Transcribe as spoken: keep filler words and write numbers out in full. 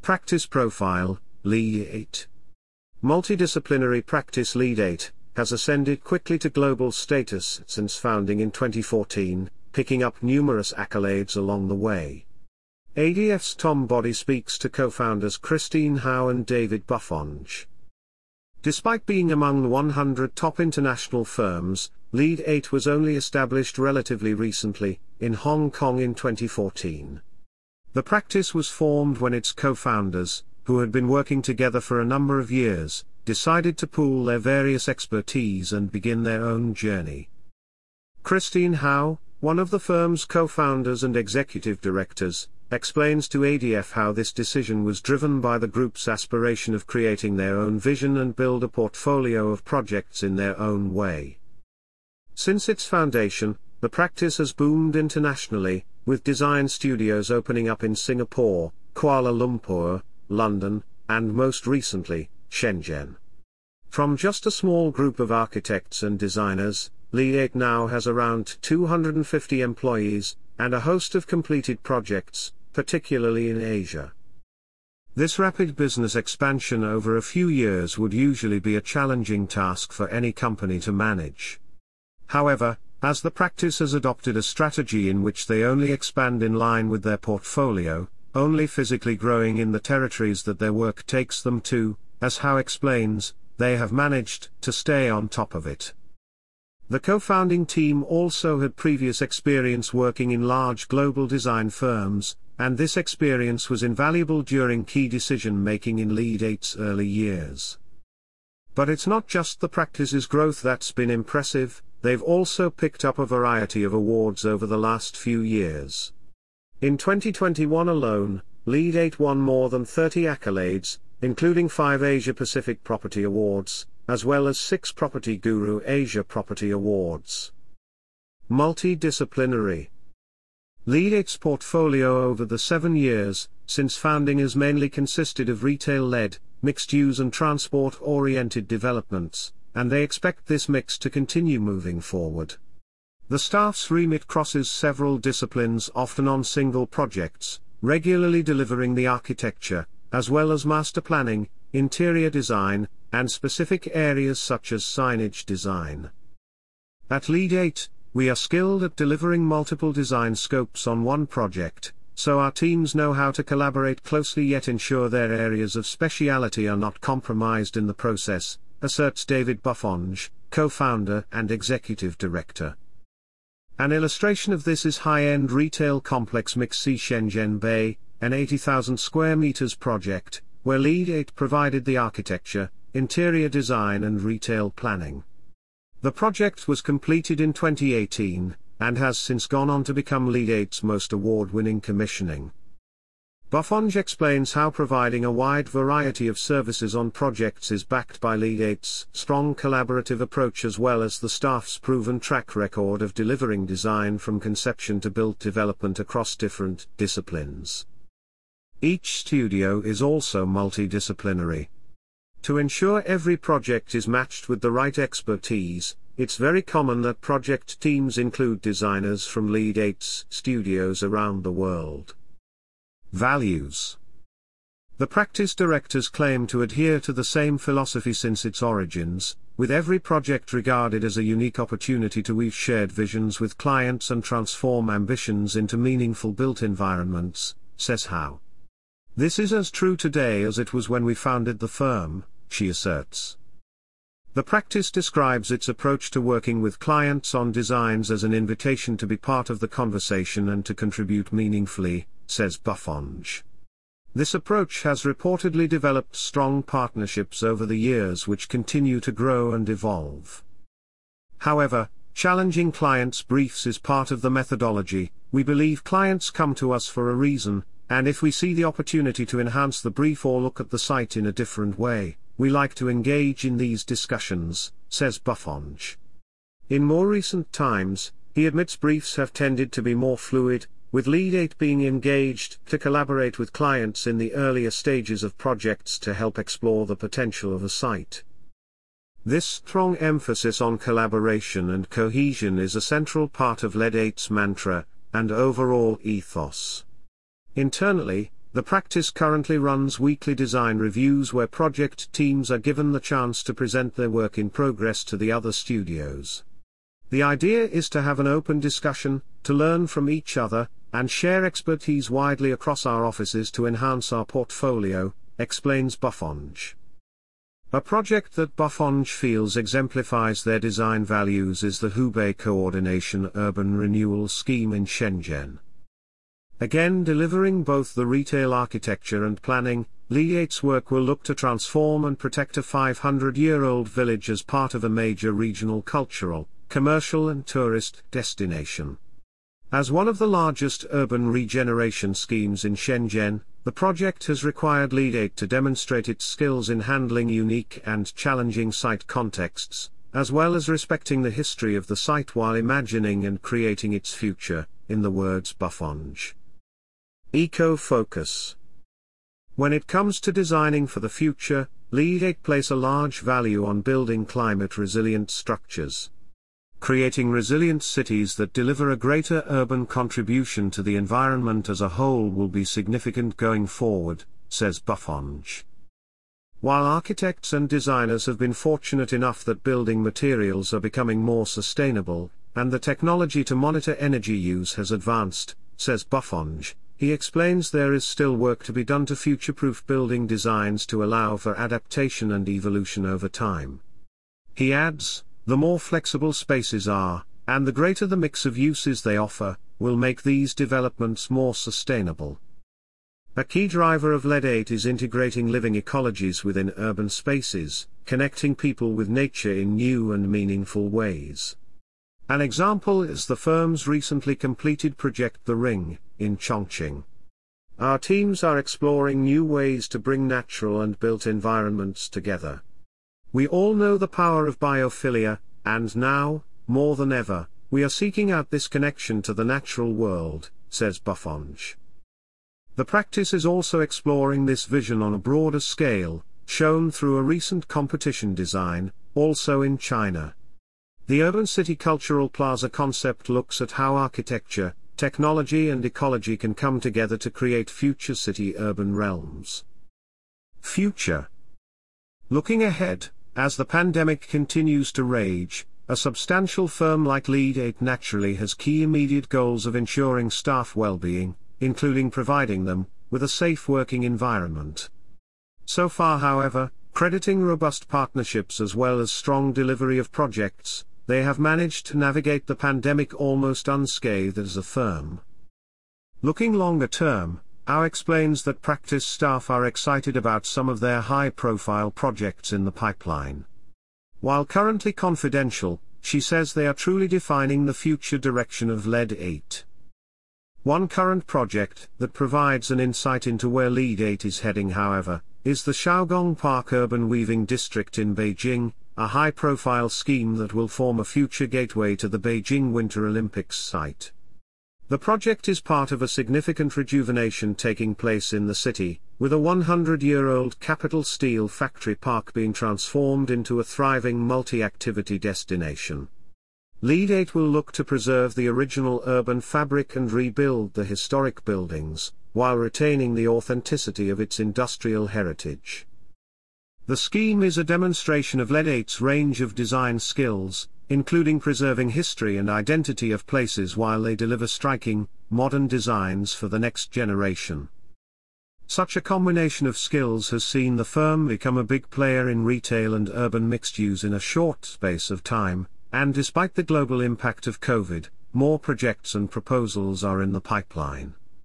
Practice Profile, Lead eight. Multidisciplinary practice Lead eight has ascended quickly to global status since founding in twenty fourteen, picking up numerous accolades along the way. A D F's Tom Boddy speaks to co-founders Christine Howe and David Buffonge. Despite being among the one hundred top international firms, Lead eight was only established relatively recently, in Hong Kong in twenty fourteen. The practice was formed when its co-founders, who had been working together for a number of years, decided to pool their various expertise and begin their own journey. Christine Howe, one of the firm's co-founders and executive directors, explains to A D F how this decision was driven by the group's aspiration of creating their own vision and build a portfolio of projects in their own way. Since its foundation, the practice has boomed internationally, with design studios opening up in Singapore, Kuala Lumpur, London, and most recently, Shenzhen. From just a small group of architects and designers, Lead eight now has around two hundred fifty employees, and a host of completed projects, particularly in Asia. This rapid business expansion over a few years would usually be a challenging task for any company to manage. However, as the practice has adopted a strategy in which they only expand in line with their portfolio, only physically growing in the territories that their work takes them to, as Howe explains, they have managed to stay on top of it. The co-founding team also had previous experience working in large global design firms, and this experience was invaluable during key decision-making in Lead eight's early years. But it's not just the practice's growth that's been impressive, they've also picked up a variety of awards over the last few years. In twenty twenty-one alone, Lead eight won more than thirty accolades, including five Asia-Pacific Property Awards, as well as six Property Guru Asia Property Awards. Multidisciplinary. Lead eight's portfolio over the seven years, since founding has mainly consisted of retail-led, mixed-use and transport-oriented developments, and they expect this mix to continue moving forward. The staff's remit crosses several disciplines, often on single projects, regularly delivering the architecture, as well as master planning, interior design, and specific areas such as signage design. At Lead eight, we are skilled at delivering multiple design scopes on one project, so our teams know how to collaborate closely yet ensure their areas of speciality are not compromised in the process, asserts David Buffonge, co-founder and executive director. An illustration of this is high-end retail complex MixC Shenzhen Bay, an eighty thousand square meters project, where Lead eight provided the architecture, interior design and retail planning. The project was completed in twenty eighteen, and has since gone on to become Lead eight's most award-winning commissioning. Buffonge explains how providing a wide variety of services on projects is backed by Lead eight's strong collaborative approach as well as the staff's proven track record of delivering design from conception to built development across different disciplines. Each studio is also multidisciplinary. To ensure every project is matched with the right expertise, it's very common that project teams include designers from Lead eight's studios around the world. Values. The practice directors claim to adhere to the same philosophy since its origins, with every project regarded as a unique opportunity to weave shared visions with clients and transform ambitions into meaningful built environments, says Howe. This is as true today as it was when we founded the firm, she asserts. The practice describes its approach to working with clients on designs as an invitation to be part of the conversation and to contribute meaningfully, says Buffonge. This approach has reportedly developed strong partnerships over the years which continue to grow and evolve. However, challenging clients' briefs is part of the methodology. We believe clients come to us for a reason, and if we see the opportunity to enhance the brief or look at the site in a different way, we like to engage in these discussions, says Buffonge. In more recent times, he admits briefs have tended to be more fluid, with Lead eight being engaged to collaborate with clients in the earlier stages of projects to help explore the potential of a site. This strong emphasis on collaboration and cohesion is a central part of Lead eight's mantra and overall ethos. Internally, The practice currently runs weekly design reviews where project teams are given the chance to present their work in progress to the other studios. The idea is to have an open discussion, to learn from each other, and share expertise widely across our offices to enhance our portfolio, explains Buffonge. A project that Buffonge feels exemplifies their design values is the Hubei Coordination Urban Renewal Scheme in Shenzhen. Again delivering both the retail architecture and planning, Li eight's work will look to transform and protect a five hundred year old village as part of a major regional cultural, commercial and tourist destination. As one of the largest urban regeneration schemes in Shenzhen, the project has required Li eight to demonstrate its skills in handling unique and challenging site contexts, as well as respecting the history of the site while imagining and creating its future, in the words Buffonge. Eco-focus. When it comes to designing for the future, Li eight place a large value on building climate-resilient structures. Creating resilient cities that deliver a greater urban contribution to the environment as a whole will be significant going forward, says Buffonge. While architects and designers have been fortunate enough that building materials are becoming more sustainable, and the technology to monitor energy use has advanced, says Buffonge, he explains there is still work to be done to future-proof building designs to allow for adaptation and evolution over time. He adds, the more flexible spaces are, and the greater the mix of uses they offer, will make these developments more sustainable. A key driver of L E D eight is integrating living ecologies within urban spaces, connecting people with nature in new and meaningful ways. An example is the firm's recently completed project The Ring, in Chongqing. Our teams are exploring new ways to bring natural and built environments together. We all know the power of biophilia, and now, more than ever, we are seeking out this connection to the natural world, says Buffonge. The practice is also exploring this vision on a broader scale, shown through a recent competition design, also in China. The Urban City Cultural Plaza concept looks at how architecture, technology and ecology can come together to create future city-urban realms. Future. Looking ahead, as the pandemic continues to rage, a substantial firm like Li eight naturally has key immediate goals of ensuring staff well-being, including providing them with a safe working environment. So far, however, crediting robust partnerships as well as strong delivery of projects, they have managed to navigate the pandemic almost unscathed as a firm. Looking longer term, Au explains that practice staff are excited about some of their high-profile projects in the pipeline. While currently confidential, she says they are truly defining the future direction of L E D eight. One current project that provides an insight into where L E D eight is heading, however, is the Shaogong Park Urban Weaving District in Beijing, a high-profile scheme that will form a future gateway to the Beijing Winter Olympics site. The project is part of a significant rejuvenation taking place in the city, with a one hundred year old Capital Steel factory park being transformed into a thriving multi-activity destination. L E D eight will look to preserve the original urban fabric and rebuild the historic buildings, while retaining the authenticity of its industrial heritage. The scheme is a demonstration of L E D eight's range of design skills, including preserving history and identity of places while they deliver striking, modern designs for the next generation. Such a combination of skills has seen the firm become a big player in retail and urban mixed use in a short space of time, and despite the global impact of COVID, more projects and proposals are in the pipeline.